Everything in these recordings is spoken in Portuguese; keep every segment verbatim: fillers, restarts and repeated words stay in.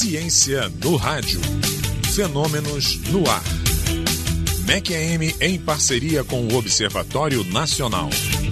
Ciência no rádio. Fenômenos no ar. M E C A M em parceria com o Observatório Nacional.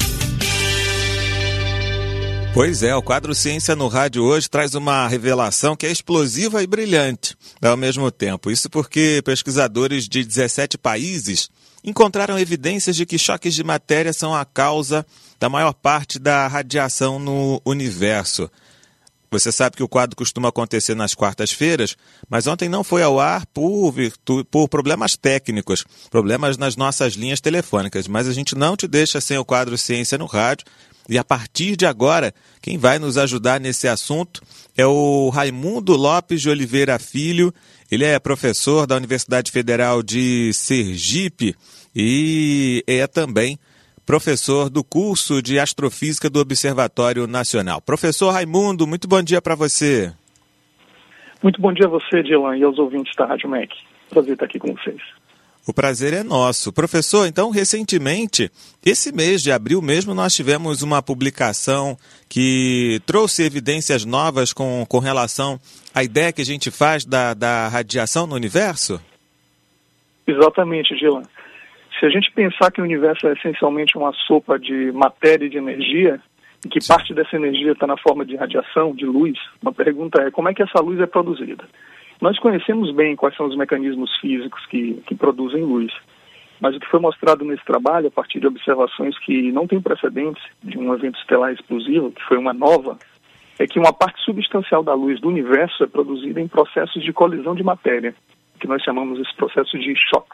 Pois é, o quadro Ciência no Rádio hoje traz uma revelação que é explosiva e brilhante ao mesmo tempo. Isso porque pesquisadores de dezessete países encontraram evidências de que choques de matéria são a causa da maior parte da radiação no universo. Você sabe que o quadro costuma acontecer nas quartas-feiras, mas ontem não foi ao ar por, virtu... por problemas técnicos, problemas nas nossas linhas telefônicas. Mas a gente não te deixa sem o quadro Ciência no Rádio. E a partir de agora, quem vai nos ajudar nesse assunto é o Raimundo Lopes de Oliveira Filho. Ele é professor da Universidade Federal de Sergipe e é também professor do curso de Astrofísica do Observatório Nacional. Professor Raimundo, muito bom dia para você. Muito bom dia a você, Dylan, e aos ouvintes da Rádio M E C. Prazer estar aqui com vocês. O prazer é nosso. Professor, então, recentemente, esse mês de abril mesmo, nós tivemos uma publicação que trouxe evidências novas com, com relação à ideia que a gente faz da, da radiação no universo? Exatamente, Dylan. Se a gente pensar que o universo é essencialmente uma sopa de matéria e de energia, e que parte dessa energia está na forma de radiação, de luz, uma pergunta é como é que essa luz é produzida? Nós conhecemos bem quais são os mecanismos físicos que, que produzem luz, mas o que foi mostrado nesse trabalho, a partir de observações que não têm precedentes de um evento estelar explosivo, que foi uma nova, é que uma parte substancial da luz do universo é produzida em processos de colisão de matéria, que nós chamamos esse processo de choques.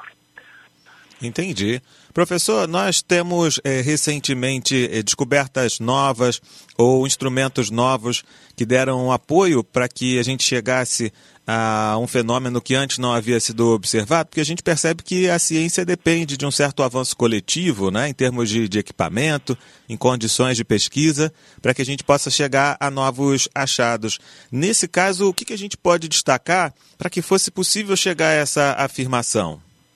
Entendi. Professor, nós temos eh, recentemente eh, descobertas novas ou instrumentos novos que deram apoio para que a gente chegasse a um fenômeno que antes não havia sido observado, porque a gente percebe que a ciência depende de um certo avanço coletivo, né, em termos de, de equipamento, em condições de pesquisa, para que a gente possa chegar a novos achados. Nesse caso, o que, que a gente pode destacar para que fosse possível chegar a essa afirmação?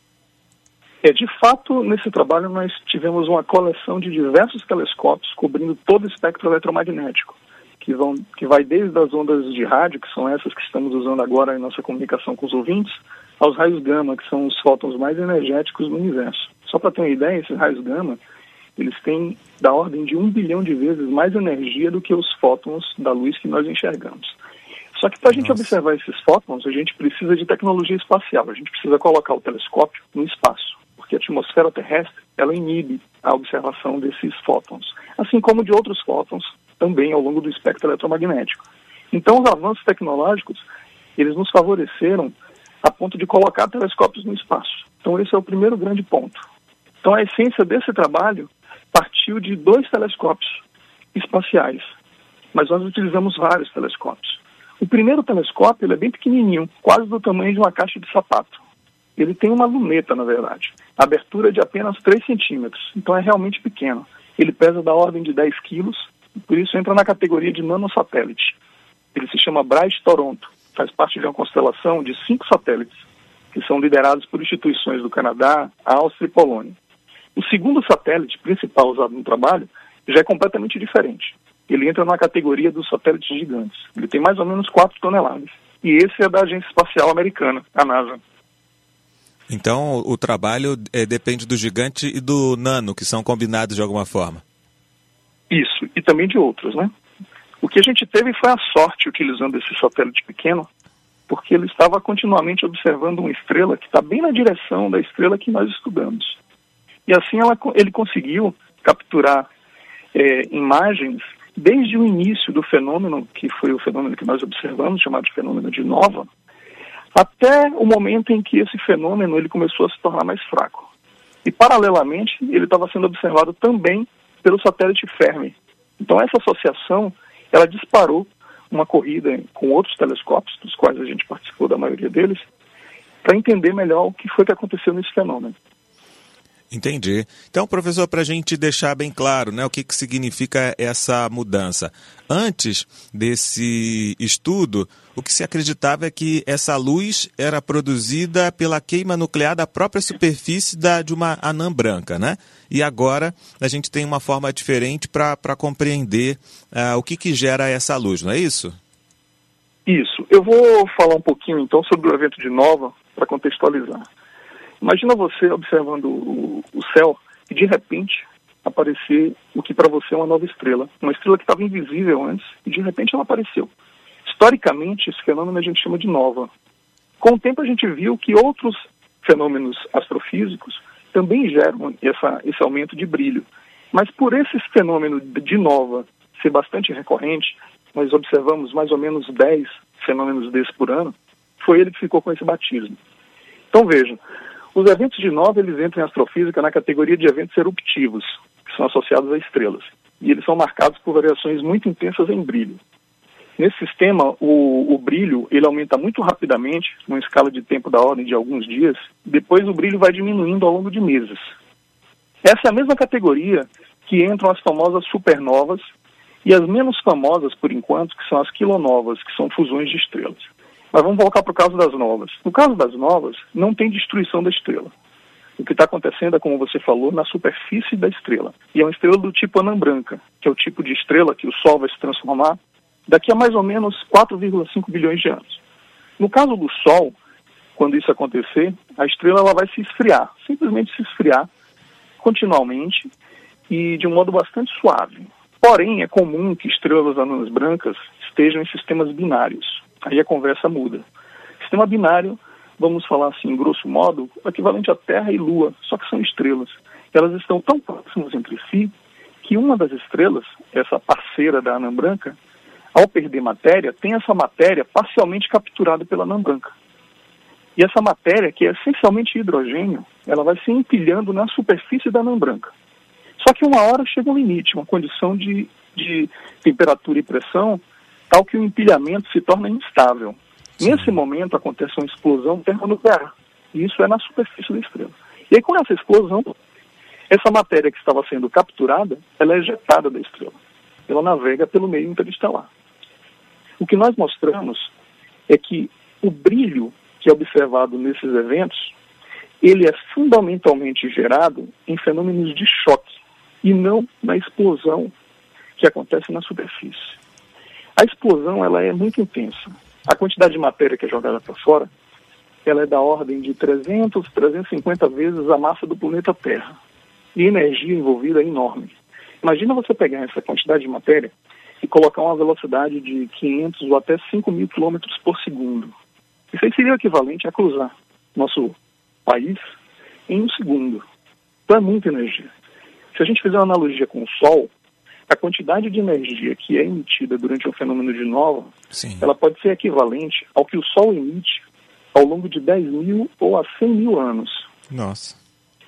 É, de fato, nesse trabalho nós tivemos uma coleção de diversos telescópios cobrindo todo o espectro eletromagnético, que, vão, que vai desde as ondas de rádio, que são essas que estamos usando agora em nossa comunicação com os ouvintes, aos raios gama, que são os fótons mais energéticos do universo. Só para ter uma ideia, esses raios gama, eles têm da ordem de um bilhão de vezes mais energia do que os fótons da luz que nós enxergamos. Só que para a gente observar esses fótons, a gente precisa de tecnologia espacial, a gente precisa colocar o telescópio no espaço, porque a atmosfera terrestre, ela inibe a observação desses fótons, assim como de outros fótons também ao longo do espectro eletromagnético. Então, os avanços tecnológicos, eles nos favoreceram a ponto de colocar telescópios no espaço. Então, esse é o primeiro grande ponto. Então, a essência desse trabalho partiu de dois telescópios espaciais, mas nós utilizamos vários telescópios. O primeiro telescópio, ele é bem pequenininho, quase do tamanho de uma caixa de sapato. Ele tem uma luneta, na verdade, abertura de apenas três centímetros, então é realmente pequeno. Ele pesa da ordem de dez quilos, por isso entra na categoria de nanosatélite. Ele se chama Bright Toronto, faz parte de uma constelação de cinco satélites, que são liderados por instituições do Canadá, Áustria e Polônia. O segundo satélite principal usado no trabalho já é completamente diferente. Ele entra na categoria dos satélites gigantes. Ele tem mais ou menos quatro toneladas. E esse é da Agência Espacial Americana, a NASA. Então, o trabalho é, depende do gigante e do nano, que são combinados de alguma forma. Isso, e também de outros, né? O que a gente teve foi a sorte utilizando esse satélite pequeno, porque ele estava continuamente observando uma estrela que está bem na direção da estrela que nós estudamos. E assim ela, ele conseguiu capturar é, imagens desde o início do fenômeno, que foi o fenômeno que nós observamos, chamado de fenômeno de nova, até o momento em que esse fenômeno ele começou a se tornar mais fraco. E, paralelamente, ele estava sendo observado também pelo satélite Fermi. Então, essa associação, ela disparou uma corrida com outros telescópios, dos quais a gente participou da maioria deles, para entender melhor o que foi que aconteceu nesse fenômeno. Entendi. Então, professor, para a gente deixar bem claro, né, o que, que significa essa mudança. Antes desse estudo, o que se acreditava é que essa luz era produzida pela queima nuclear da própria superfície da, de uma anã branca, né? E agora a gente tem uma forma diferente para compreender uh, o que, que gera essa luz, não é isso? Isso. Eu vou falar um pouquinho, então, sobre o evento de Nova, para contextualizar. Imagina você observando o, o céu e, de repente, aparecer o que para você é uma nova estrela. Uma estrela que estava invisível antes e, de repente, ela apareceu. Historicamente, esse fenômeno a gente chama de nova. Com o tempo, a gente viu que outros fenômenos astrofísicos também geram essa, esse aumento de brilho. Mas por esse fenômeno de nova ser bastante recorrente, nós observamos mais ou menos dez fenômenos desses por ano, foi ele que ficou com esse batismo. Então veja, os eventos de nova eles entram em astrofísica na categoria de eventos eruptivos, que são associados a estrelas. E eles são marcados por variações muito intensas em brilho. Nesse sistema, o, o brilho ele aumenta muito rapidamente, numa escala de tempo da ordem de alguns dias, depois o brilho vai diminuindo ao longo de meses. Essa é a mesma categoria que entram as famosas supernovas e as menos famosas, por enquanto, que são as quilonovas, que são fusões de estrelas. Mas vamos voltar para o caso das novas. No caso das novas, não tem destruição da estrela. O que está acontecendo é, como você falou, na superfície da estrela. E é uma estrela do tipo anã branca, que é o tipo de estrela que o Sol vai se transformar daqui a mais ou menos quatro vírgula cinco bilhões de anos. No caso do Sol, quando isso acontecer, a estrela ela vai se esfriar, simplesmente se esfriar continuamente e de um modo bastante suave. Porém, é comum que estrelas anãs brancas estejam em sistemas binários. Aí a conversa muda. Sistema binário, vamos falar assim, grosso modo, é equivalente a Terra e Lua, só que são estrelas. Elas estão tão próximas entre si que uma das estrelas, essa parceira da anã branca, ao perder matéria, tem essa matéria parcialmente capturada pela anã branca. E essa matéria, que é essencialmente hidrogênio, ela vai se empilhando na superfície da anã branca. Só que uma hora chega um limite, uma condição de, de temperatura e pressão, tal que o empilhamento se torna instável. Sim. Nesse momento acontece uma explosão termonuclear, e isso é na superfície da estrela. E aí com essa explosão, essa matéria que estava sendo capturada, ela é ejetada da estrela. Ela navega pelo meio interestelar. O que nós mostramos é que o brilho que é observado nesses eventos, ele é fundamentalmente gerado em fenômenos de choque e não na explosão que acontece na superfície. A explosão ela é muito intensa. A quantidade de matéria que é jogada para fora, ela é da ordem de trezentas, trezentas e cinquenta vezes a massa do planeta Terra. E a energia envolvida é enorme. Imagina você pegar essa quantidade de matéria e colocar uma velocidade de quinhentos ou até cinco mil quilômetros por segundo. Isso aí seria o equivalente a cruzar nosso país em um segundo. Então é muita energia. Se a gente fizer uma analogia com o Sol, a quantidade de energia que é emitida durante um fenômeno de nova, Sim. ela pode ser equivalente ao que o Sol emite ao longo de dez mil ou a cem mil anos. Nossa.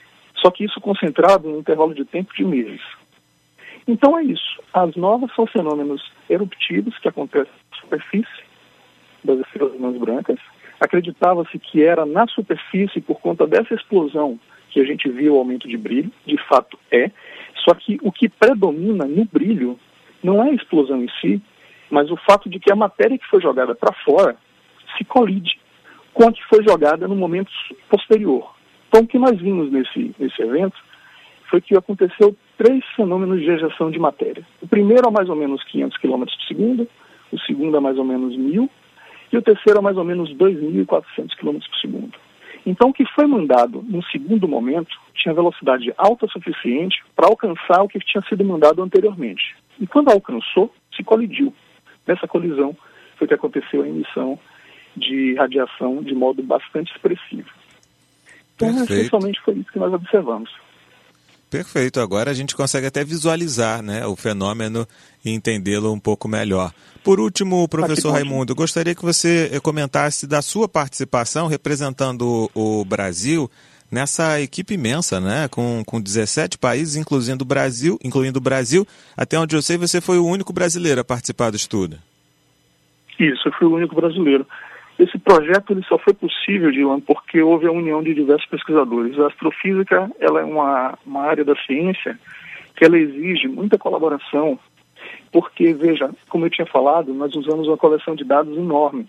Só que isso concentrado em um intervalo de tempo de meses. Então é isso. As novas são fenômenos eruptivos que acontecem na superfície das estrelas anãs brancas. Acreditava-se que era na superfície por conta dessa explosão que a gente viu o aumento de brilho. De fato é. Só que o que predomina no brilho não é a explosão em si, mas o fato de que a matéria que foi jogada para fora se colide com a que foi jogada no momento posterior. Então o que nós vimos nesse, nesse evento foi que aconteceu três fenômenos de ejeção de matéria. O primeiro a mais ou menos quinhentos quilômetros por segundo, o segundo a mais ou menos mil, e o terceiro a mais ou menos dois mil e quatrocentos quilômetros por segundo. Então o que foi mandado no segundo momento tinha velocidade alta o suficiente para alcançar o que tinha sido mandado anteriormente. E quando alcançou, se colidiu. Nessa colisão foi que aconteceu a emissão de radiação de modo bastante expressivo. Então, Perfeito. essencialmente foi isso que nós observamos. Perfeito. Agora a gente consegue até visualizar, né, o fenômeno e entendê-lo um pouco melhor. Por último, professor ah, Raimundo, gostaria que você comentasse da sua participação representando o Brasil nessa equipe imensa, né, com, com dezessete países, incluindo o Brasil, incluindo o Brasil. Até onde eu sei, você foi o único brasileiro a participar do estudo. Isso, eu fui o único brasileiro. Esse projeto ele só foi possível, Dylan, porque houve a união de diversos pesquisadores. A astrofísica ela é uma, uma área da ciência que ela exige muita colaboração, porque, veja, como eu tinha falado, nós usamos uma coleção de dados enorme.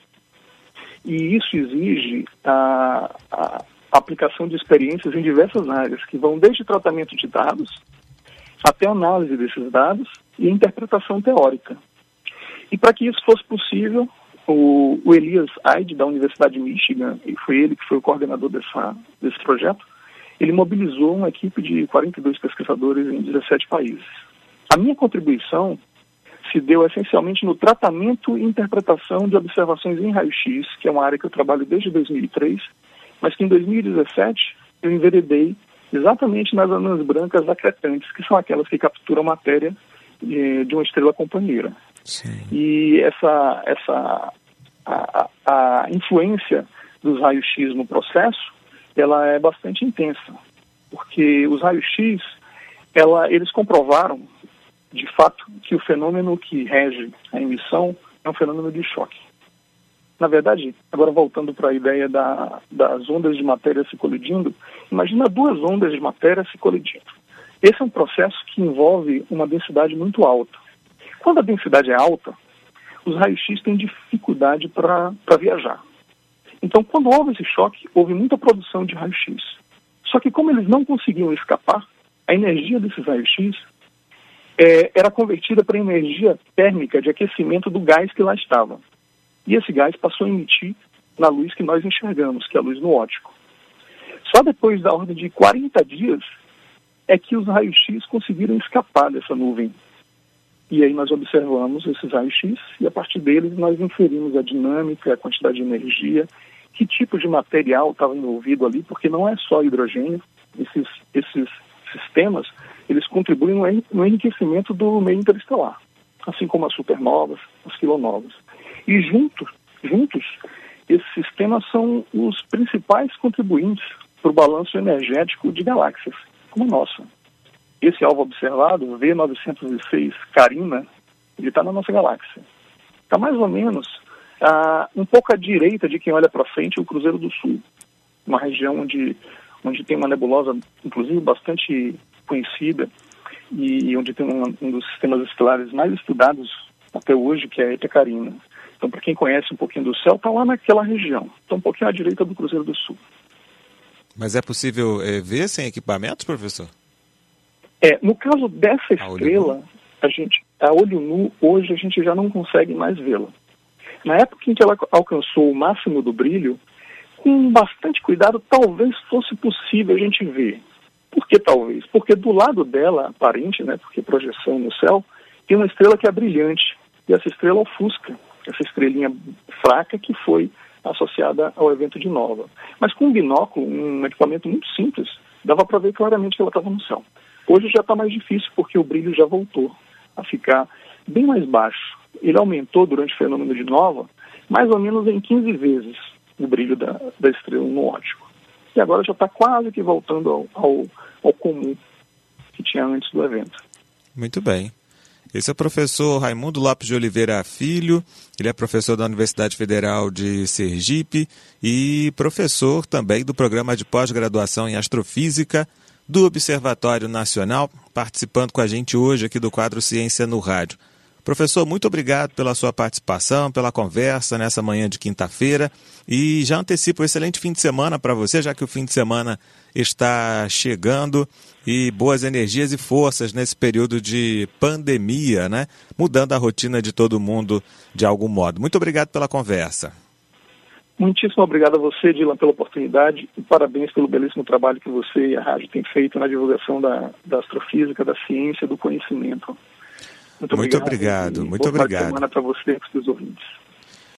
E isso exige a, a aplicação de experiências em diversas áreas, que vão desde tratamento de dados até análise desses dados e interpretação teórica. E para que isso fosse possível, o, o Elias Eide, da Universidade de Michigan, e foi ele que foi o coordenador dessa, desse projeto, ele mobilizou uma equipe de quarenta e dois pesquisadores em dezessete países. A minha contribuição se deu essencialmente no tratamento e interpretação de observações em raio-x, que é uma área que eu trabalho desde dois mil e três, mas que em dois mil e dezessete eu enveredei exatamente nas anãs brancas acretantes, que são aquelas que capturam matéria de, de uma estrela companheira. Sim. E essa, essa a, a, a influência dos raios-x no processo, ela é bastante intensa, porque os raios-x, ela, eles comprovaram, de fato, que o fenômeno que rege a emissão é um fenômeno de choque. Na verdade, agora voltando para a ideia da, das ondas de matéria se colidindo, imagina duas ondas de matéria se colidindo. Esse é um processo que envolve uma densidade muito alta. Quando a densidade é alta, os raios-x têm dificuldade para viajar. Então, quando houve esse choque, houve muita produção de raios-x. Só que como eles não conseguiam escapar, a energia desses raios-x é, era convertida para energia térmica de aquecimento do gás que lá estava. E esse gás passou a emitir na luz que nós enxergamos, que é a luz no óptico. Só depois da ordem de quarenta dias é que os raios-x conseguiram escapar dessa nuvem. E aí nós observamos esses raios-x e a partir deles nós inferimos a dinâmica, a quantidade de energia, que tipo de material estava envolvido ali, porque não é só hidrogênio. Esses, esses sistemas, eles contribuem no enriquecimento do meio interestelar, assim como as supernovas, as quilonovas. E juntos, juntos, esses sistemas são os principais contribuintes para o balanço energético de galáxias, como a nossa. Esse alvo observado, V novecentos e seis Carina, ele está na nossa galáxia. Está mais ou menos ah, um pouco à direita de quem olha para frente o Cruzeiro do Sul, uma região onde, onde tem uma nebulosa, inclusive, bastante conhecida e onde tem um, um dos sistemas estelares mais estudados até hoje, que é a Eta Carina. Então, para quem conhece um pouquinho do céu, está lá naquela região. Está um pouquinho à direita do Cruzeiro do Sul. Mas é possível é, ver sem equipamentos, professor? É, no caso dessa estrela, a gente, a olho nu, hoje a gente já não consegue mais vê-la. Na época em que ela alcançou o máximo do brilho, com bastante cuidado, talvez fosse possível a gente ver. Por que talvez? Porque do lado dela, aparente, né, porque projeção no céu, tem uma estrela que é brilhante. E essa estrela ofusca, essa estrelinha fraca que foi associada ao evento de nova. Mas com um binóculo, um equipamento muito simples, dava para ver claramente que ela estava no céu. Hoje já está mais difícil porque o brilho já voltou a ficar bem mais baixo. Ele aumentou durante o fenômeno de nova mais ou menos em quinze vezes o brilho da, da estrela no óptico. E agora já está quase que voltando ao, ao, ao comum que tinha antes do evento. Muito bem. Esse é o professor Raimundo Lopes de Oliveira Filho, ele é professor da Universidade Federal de Sergipe e professor também do programa de pós-graduação em Astrofísica do Observatório Nacional, participando com a gente hoje aqui do quadro Ciência no Rádio. Professor, muito obrigado pela sua participação, pela conversa nessa manhã de quinta-feira e já antecipo um excelente fim de semana para você, já que o fim de semana está chegando e boas energias e forças nesse período de pandemia, né? Mudando a rotina de todo mundo de algum modo. Muito obrigado pela conversa. Muitíssimo obrigado a você, Dylan, pela oportunidade e parabéns pelo belíssimo trabalho que você e a rádio têm feito na divulgação da, da astrofísica, da ciência, do conhecimento. Muito, muito obrigado. obrigado. Muito obrigado. Boa semana para você e para os seus ouvintes.